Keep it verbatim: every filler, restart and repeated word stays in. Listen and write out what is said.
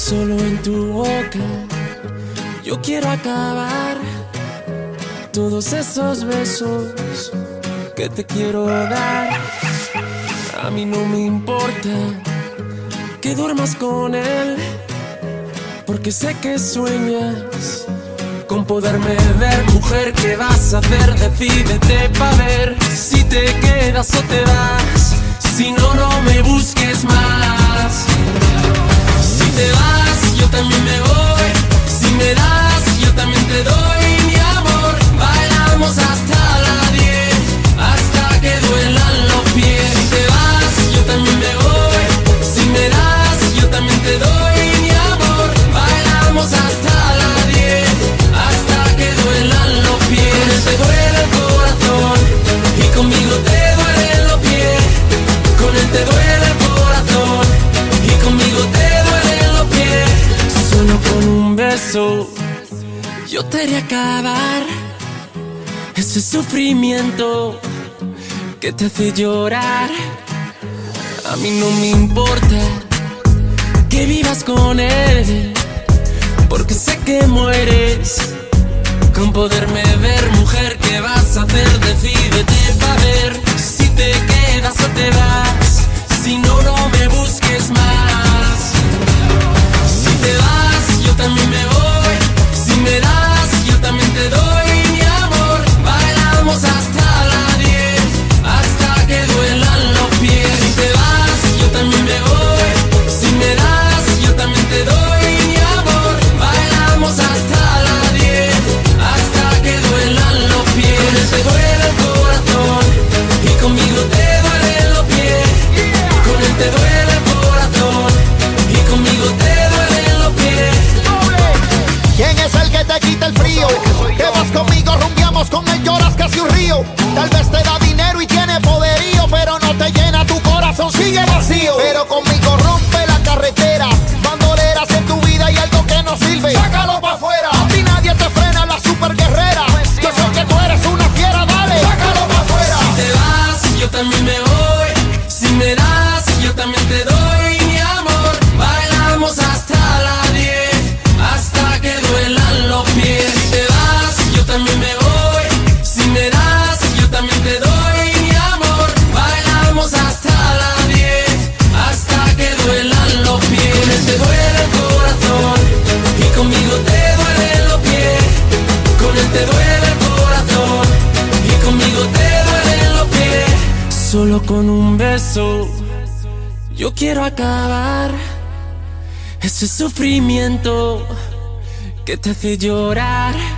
Solo en tu boca yo quiero acabar todos esos besos que te quiero dar. A mí no me importa que duermas con él, porque sé que sueñas con poderme ver. Mujer, ¿qué vas a hacer? Decídete pa' ver si te quedas o te vas. Si no, no me busques más. Si te vas, yo también me voy. Si me das, yo también te doy. Mi amor, bailamos hasta las diez, hasta que duelan los pies. Si te vas, yo también me voy. Si me das, yo también te doy. Mi amor, bailamos hasta las diez, hasta que duelan los pies. Con él te duele el corazón y conmigo te duelen los pies. Con él te duele el corazón y conmigo te duelen los pies. Solo con un beso yo te haré acabar ese sufrimiento que te hace llorar. A mí no me importa que vivas con él, porque sé que mueres con poderme ver. Mujer, ¿qué vas a hacer? Decídete pa' ver si te quedas o te vas. Si no, no me busques más. Si te vas, yo también me voy. Si me das, yo también te doy. Mi amor, bailamos hasta las diez, hasta que duelan los pies. Si te vas, yo también me voy. Si me das, yo también te doy. Mi amor, bailamos hasta las diez, hasta que duelan los pies. Con él te duele el corazón y conmigo te duelen los pies. Con él te duele el corazón y conmigo te duelen los pies. ¿Quién es el que te quita el frío? Te vas conmigo, rumbiamos con él, lloras casi un río. Tal vez te da dinero y tiene poderío, pero no te llena, tu corazón sigue vacío. Pero conmigo rompe la carretera, bandoleras en tu vida y algo que no sirve, sácalo pa' afuera. A ti nadie te frena, la super guerrera. Yo sé que tú eres una fiera, dale, sácalo pa' afuera. Si te vas, yo también me voy. Si me das, yo también te doy. Mi amor, bailamos hasta las diez, hasta que duelan los pies. Si te vas, yo también me voy. Si me das, yo también te doy. Mi amor, bailamos hasta las diez, hasta que duelan los pies. Con él te duele el corazón y conmigo te duelen los pies. Con él te duele el corazón y conmigo te duelen los pies. Solo con un beso yo quiero acabar ese sufrimiento que te hace llorar.